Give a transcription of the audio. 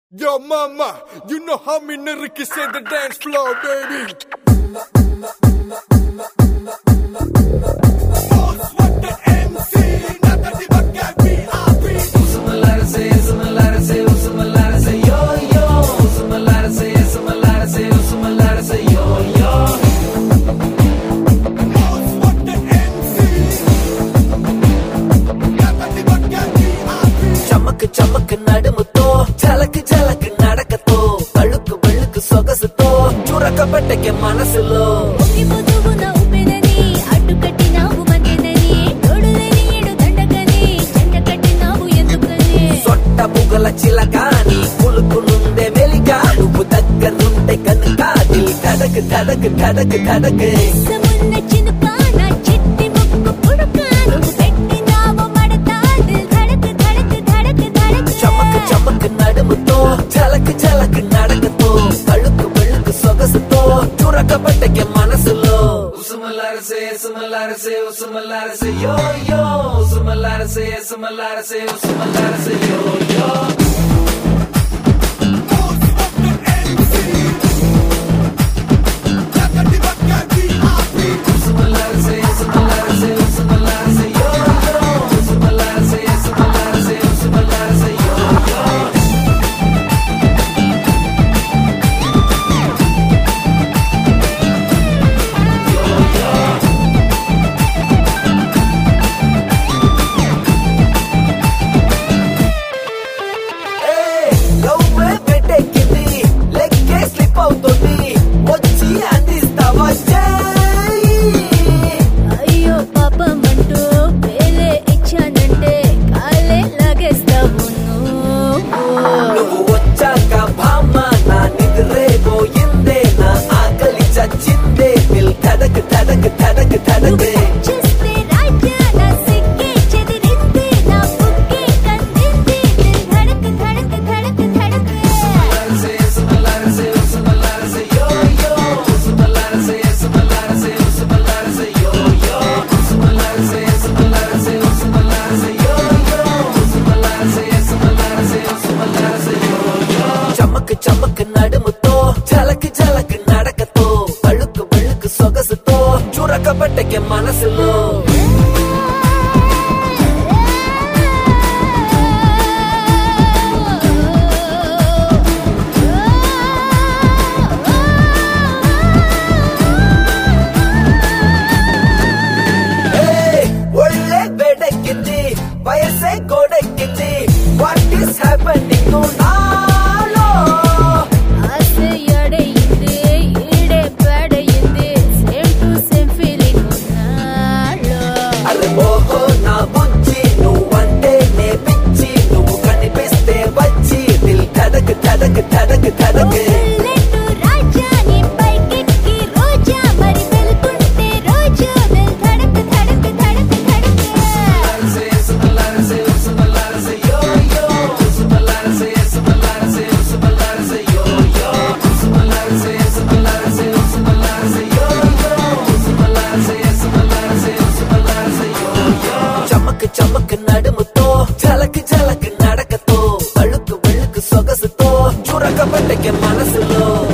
Yo, mama, you know how me niggas say the dance floor, baby. Boss, what the MC? Nata di bagay VIP. Usumalara say, yo yo. Usumalara say, yo yo. Boss, what the MC? Nata di bagay VIP. చమక్ చమక్ నడుముతో చలక్ చలక్ నడకతో అழுకు బళ్ళుకు సొగసుతో చురక పట్టకే మనసులో పొదువున ఉపెనని అడ్డు కట్టినావు మధ్యనని తోడులేని ఏడు దండకని చెండ కట్టినావు ఎందుకని సొట్ట బుగల చిలకాని కులుకునుండే వెలిగా నువ్వు దగ్గరుంటే కనుక దిల్ ధడక్ ధడక్ ధడక్ ధడక్ సమున్న చినుక నా చిట్టి ముక్కు పుడక నువ్వు పెట్టినావు మడత దిల్ ధడక్ ధడక్ ధడక్ ధడక్ చమక్ చమక్ నడుముతో చలక్ చలక్ నడకతో అழுకు బళ్ళుకు సొగసుతో చురక పట్టకే మనసులో ఉసుమలార సే యో యో ఉసుమలార సే యో యో Boss, what the MC? Nata di bagay VIP. ఉసుమలార సే యో యో ఉసుమలార సే యో యో లవ్వే పెట్టెక్కింది లెక్కే స్లిప్ అవుతుంది వచ్చి అందిస్తావా చేయి అయ్యో పాపమంటూ వేలే ఇచ్చానంటే కాలే లాగేస్తావు నువ్వు వచ్చాక భామ నా నిద్రే పోయిందే నా ఆకలి చచ్చిందే దిల్ ధడక్ ధడక్ ధడక్ ధడక్ చేస్తే రాజా నా సిగ్గే చెదిరింది నా బుక్కే కందింది దిల్ ధడక్ ధడక్ ధడక్ ధడక్ చమక్ చమక్ నడుముతో చలక్ చలక్ నడకతో అழுకు బళ్ళుకు సొగసుతో చురక పట్టకే మనసులో ఒళ్ళే వేడెక్కింది వయసే గోడెక్కింది వాట్ ఈస్ హ్యాపెనింగ్ నాలో ఆసే ఎడయింది ఈడే పేడయింది సేమ్ టు సేమ్ ఫీలింగ్ ఉన్నాలో అరే ఓహో నా బుజ్జి నువ్వంటే నే పిచ్చి నువ్వు కనిపిస్తే వచ్చి దిల్ ధడక్ ధడక్ ధడక్ ధడక్ లెట్టు రాజా నీ పైకెక్కి రోజా మరి వెళ్తుంటే రోజు దిల్ ధడక్ ధడక్ ధడక్ ధడక్ చమక్ చమక్ నడుముతో చలక్ చలక్ నడకతో అழுకు బళ్ళుకు సొగసుతో చురక పట్టకే మనసులో